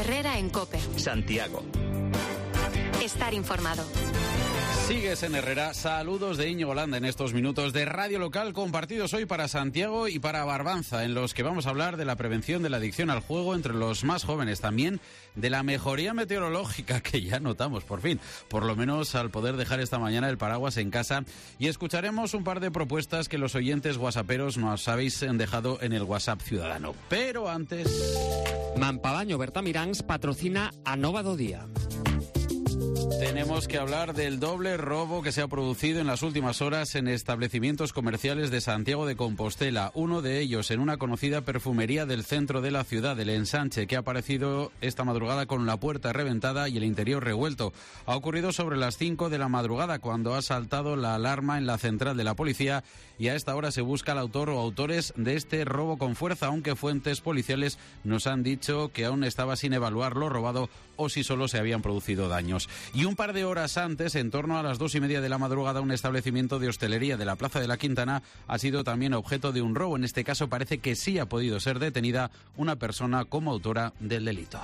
Herrera en COPE. Santiago. Estar informado. Sigues en Herrera. Saludos de Íñigo Landa en estos minutos de Radio Local compartidos hoy para Santiago y para Barbanza, en los que vamos a hablar de la prevención de la adicción al juego entre los más jóvenes, también de la mejoría meteorológica que ya notamos por fin, por lo menos al poder dejar esta mañana el paraguas en casa, y escucharemos un par de propuestas que los oyentes whatsapperos nos habéis dejado en el WhatsApp ciudadano. Pero antes... Mampabaño Bertamiráns patrocina a Nova do Día. Tenemos que hablar del doble robo que se ha producido en las últimas horas en establecimientos comerciales de Santiago de Compostela. Uno de ellos en una conocida perfumería del centro de la ciudad, el Ensanche, que ha aparecido esta madrugada con la puerta reventada y el interior revuelto. Ha ocurrido sobre las 5 de la madrugada, cuando ha saltado la alarma en la central de la policía, y a esta hora se busca al autor o autores de este robo con fuerza, aunque fuentes policiales nos han dicho que aún estaba sin evaluar lo robado o si solo se habían producido daños. Y un par de horas antes, en torno a las 2:30 de la madrugada, un establecimiento de hostelería de la Plaza de la Quintana ha sido también objeto de un robo. En este caso parece que sí ha podido ser detenida una persona como autora del delito.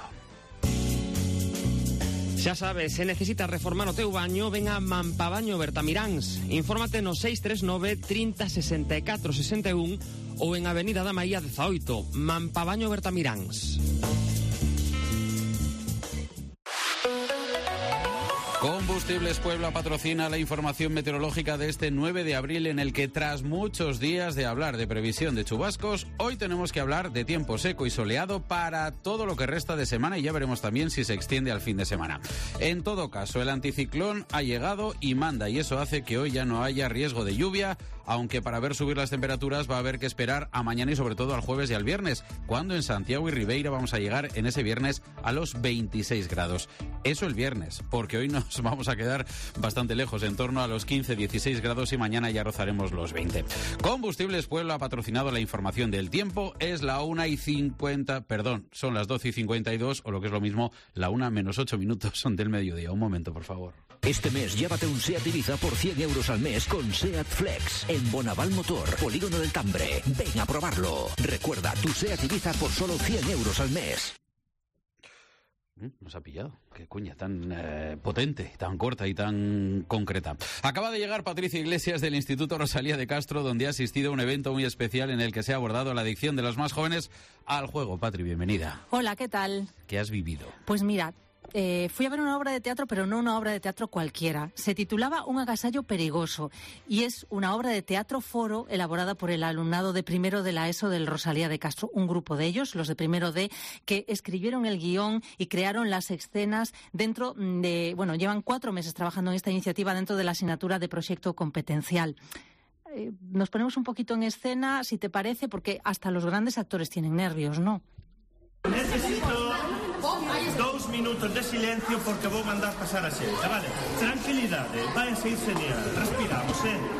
Xa sabes, se necesitas reformar o teu baño, ven a Mampabaño Bertamiráns. Infórmate no 639 30 64 61 ou en Avenida da Maía 18, Mampabaño Bertamiráns. Combustibles Puebla patrocina la información meteorológica de este 9 de abril, en el que tras muchos días de hablar de previsión de chubascos, hoy tenemos que hablar de tiempo seco y soleado para todo lo que resta de semana, y ya veremos también si se extiende al fin de semana. En todo caso, el anticiclón ha llegado y manda, y eso hace que hoy ya no haya riesgo de lluvia, aunque para ver subir las temperaturas va a haber que esperar a mañana y sobre todo al jueves y al viernes, cuando en Santiago y Ribeira vamos a llegar en ese viernes a los 26 grados. Eso el viernes, porque hoy nos vamos a quedar bastante lejos, en torno a los 15-16 grados, y mañana ya rozaremos los 20. Combustibles Puebla ha patrocinado la información del tiempo. Es la 1:50, perdón, son las 12:52, o lo que es lo mismo, la 1:08 son del mediodía. Un momento, por favor. Este mes llévate un SEAT Ibiza por 100 euros al mes con SEAT Flex en Bonaval Motor, Polígono del Tambre. Ven a probarlo. Recuerda, tu SEAT Ibiza por solo 100 euros al mes. Nos ha pillado. Qué cuña tan potente, tan corta y tan concreta. Acaba de llegar Patricia Iglesias del Instituto Rosalía de Castro, donde ha asistido a un evento muy especial en el que se ha abordado la adicción de los más jóvenes al juego. Patri, bienvenida. Hola, ¿qué tal? ¿Qué has vivido? Pues mira, fui a ver una obra de teatro, pero no una obra de teatro cualquiera. Se titulaba Un agasallo perigoso, y es una obra de teatro foro elaborada por el alumnado de primero de la ESO del Rosalía de Castro. Un grupo de ellos, los de primero D, que escribieron el guión y crearon las escenas dentro de... Bueno, llevan 4 meses trabajando en esta iniciativa dentro de la asignatura de proyecto competencial. Nos ponemos un poquito en escena, si te parece, porque hasta los grandes actores tienen nervios, ¿no? Necesito 2 minutos de silencio porque vou mandar pasar a xente, vale? Tranquilidade, vai a ser genial. Respiramos,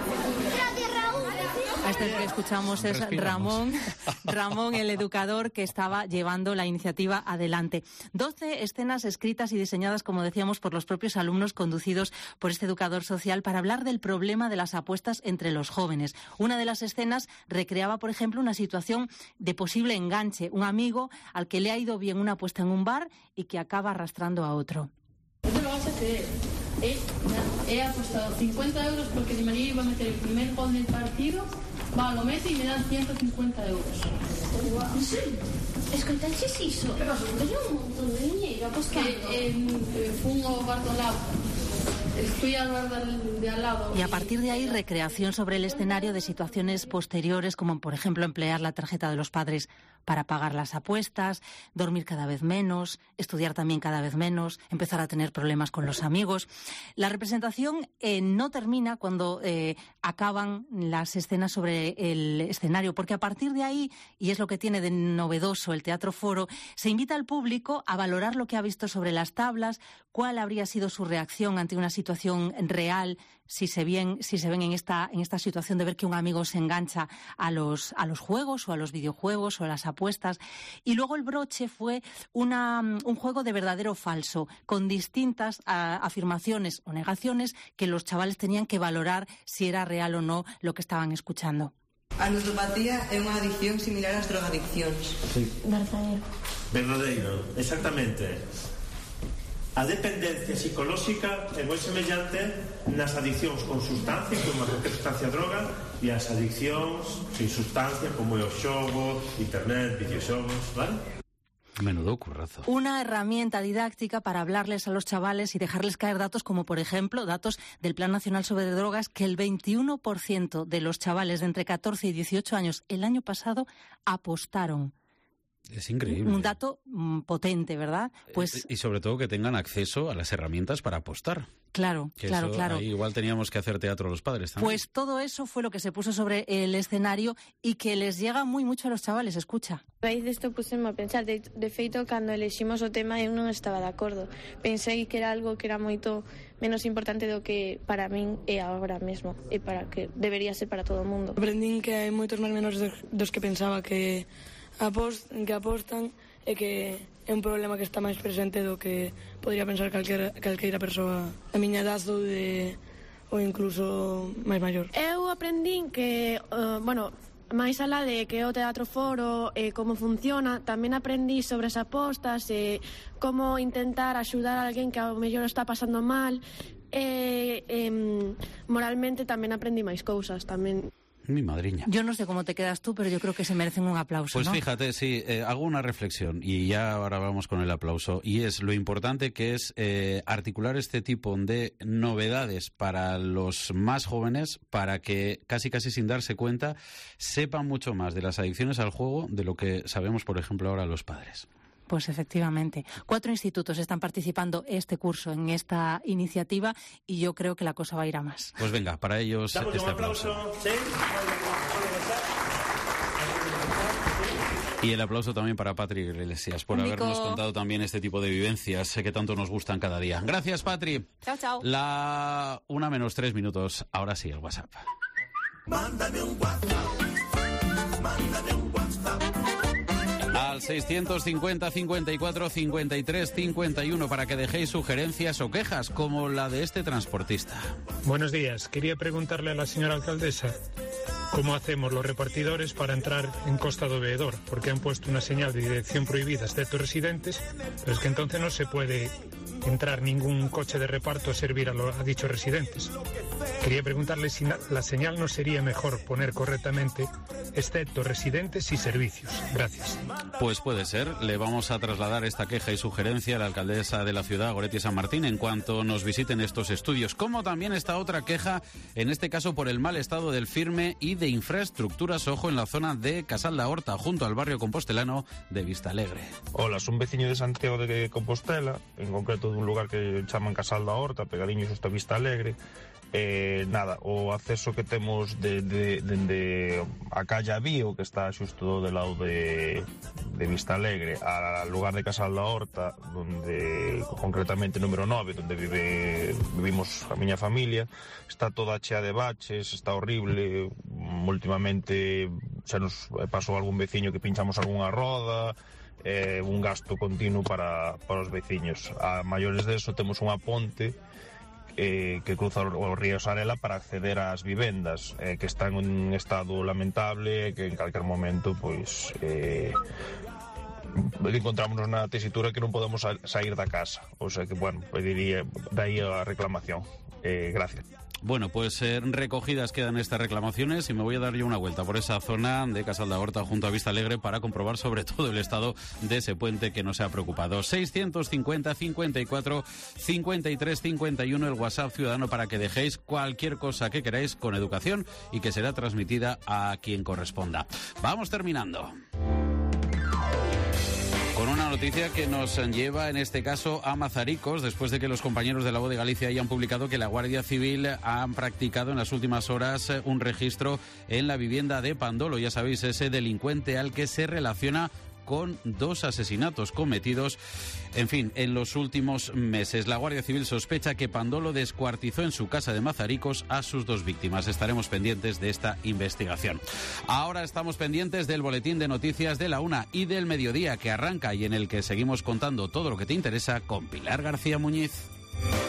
A este que escuchamos es Ramón, el educador que estaba llevando la iniciativa adelante. 12 escenas escritas y diseñadas, como decíamos, por los propios alumnos, conducidos por este educador social, para hablar del problema de las apuestas entre los jóvenes. Una de las escenas recreaba, por ejemplo, una situación de posible enganche. Un amigo al que le ha ido bien una apuesta en un bar y que acaba arrastrando a otro. No te lo vas a creer. He apostado 50 euros porque Di María iba a meter el primer gol del partido. Va, lo mete y me dan 150 euros. ¿En serio? Escoltaches iso? Pero un montón de dinero apostando. Fun ao bar do lado. Fui al bar de al lado. Y a partir de ahí, recreación sobre el escenario de situaciones posteriores, como por ejemplo emplear la tarjeta de los padres para pagar las apuestas, dormir cada vez menos, estudiar también cada vez menos, empezar a tener problemas con los amigos. La representación no termina cuando acaban las escenas sobre el escenario, porque a partir de ahí, y es lo que tiene de novedoso el Teatro Foro, se invita al público a valorar lo que ha visto sobre las tablas, cuál habría sido su reacción ante una situación real, si se ven en esta situación de ver que un amigo se engancha a los juegos o a los videojuegos o a las apuestas. Y luego el broche fue un juego de verdadero o falso, con distintas afirmaciones o negaciones que los chavales tenían que valorar si era real o no lo que estaban escuchando. A ludopatía é unha adicción similar ás drogadiccións. Sí. Verdadero. Verdadeiro, exactamente. A dependencia psicolóxica é moi semellante nas adiccións con sustancia, como a sustancia droga, e as adiccións sin sustancia, como é o xogo, internet, videoxogos, vale? Menudo currazo. Una herramienta didáctica para hablarles a los chavales y dejarles caer datos como, por ejemplo, datos del Plan Nacional sobre Drogas, que el 21% de los chavales de entre 14 y 18 años el año pasado apostaron. Es increíble. Un dato potente, ¿verdad? Pues y sobre todo que tengan acceso a las herramientas para apostar. Claro, que claro, claro. Ahí igual teníamos que hacer teatro los padres también. Pues todo eso fue lo que se puso sobre el escenario y que les llega muy mucho a los chavales, escucha. A raíz desto puseme a pensar, de feito, cando eleximos o tema eu non estaba de acordo. Pensei que era algo que era moito menos importante do que para min é agora mesmo, e para que debería ser para todo o mundo. Aprendín que hai moitos máis menores dos que pensaba que apostan e que é un problema que está máis presente do que podría pensar calqueira persoa a miña edad ou incluso máis maior. Eu aprendín que, máis alá de que o Teatro Foro e como funciona, tamén aprendí sobre as apostas e como intentar axudar a alguén que ao mellor está pasando mal e moralmente tamén aprendí máis cousas tamén. Mi madriña. Yo no sé cómo te quedas tú, pero yo creo que se merecen un aplauso, Pues ¿no? fíjate, sí, hago una reflexión y ya ahora vamos con el aplauso. Y es lo importante que es articular este tipo de novedades para los más jóvenes, para que casi sin darse cuenta sepan mucho más de las adicciones al juego de lo que sabemos, por ejemplo, ahora los padres. Pues efectivamente. 4 institutos están participando este curso en esta iniciativa y yo creo que la cosa va a ir a más. Pues venga, para ellos Damos este un aplauso. ¿Sí? Y el aplauso también para Patri Iglesias por Nico. habernos contado también este tipo de vivencias que tanto nos gustan cada día. Gracias, Patri. Chao, chao. La 1:03. Ahora sí, el WhatsApp. Mándame un WhatsApp. Mándame un WhatsApp. Al 650 54 53 51 para que dejéis sugerencias o quejas como la de este transportista. Buenos días. Quería preguntarle a la señora alcaldesa cómo hacemos los repartidores para entrar en Costa do Veedor, porque han puesto una señal de dirección prohibida a ciertos residentes, pero es que entonces no se puede entrar ningún coche de reparto a servir a dichos residentes. Quería preguntarle si la señal no sería mejor poner correctamente excepto residentes y servicios. Gracias. Pues puede ser. Le vamos a trasladar esta queja y sugerencia a la alcaldesa de la ciudad, Goretti San Martín, en cuanto nos visiten estos estudios. Como también esta otra queja, en este caso por el mal estado del firme y de infraestructuras, ojo, en la zona de Casal da Horta, junto al barrio compostelano de Vistalegre. Hola, son veciño de Santiago de Compostela, en concreto dun lugar que chaman Casal da Horta, pegadiños hasta Vistalegre. Nada, o acceso que temos dende a calle Avío, que está xusto do lado de Vistalegre, al lugar de Casal da Horta, donde concretamente número 9, donde vivimos a miña familia, está toda chea de baches, está horrible. Últimamente xa nos pasou algún veciño que pinchamos algunha roda, un gasto continuo para os veciños. A maiores de eso temos unha ponte que cruza o río Sarela para acceder ás vivendas, que están en un estado lamentable, que en calquer momento pois encontrámonos na tesitura que non podemos sair da casa. O sea que, bueno, pediría dai a reclamación. Gracias. Bueno, pues recogidas quedan estas reclamaciones y me voy a dar yo una vuelta por esa zona de Casal da Horta junto a Vistalegre para comprobar sobre todo el estado de ese puente que nos ha preocupado. 650 54 53 51 el WhatsApp ciudadano para que dejéis cualquier cosa que queráis con educación y que será transmitida a quien corresponda. Vamos terminando con una noticia que nos lleva, en este caso, a Mazaricos, después de que los compañeros de La Voz de Galicia hayan publicado que la Guardia Civil ha practicado en las últimas horas un registro en la vivienda de Pandolo. Ya sabéis, ese delincuente al que se relaciona con 2 asesinatos cometidos, en fin, en los últimos meses. La Guardia Civil sospecha que Pandolo descuartizó en su casa de Mazaricos a sus 2 víctimas. Estaremos pendientes de esta investigación. Ahora estamos pendientes del boletín de noticias de la 1 y del mediodía que arranca y en el que seguimos contando todo lo que te interesa con Pilar García Muñiz.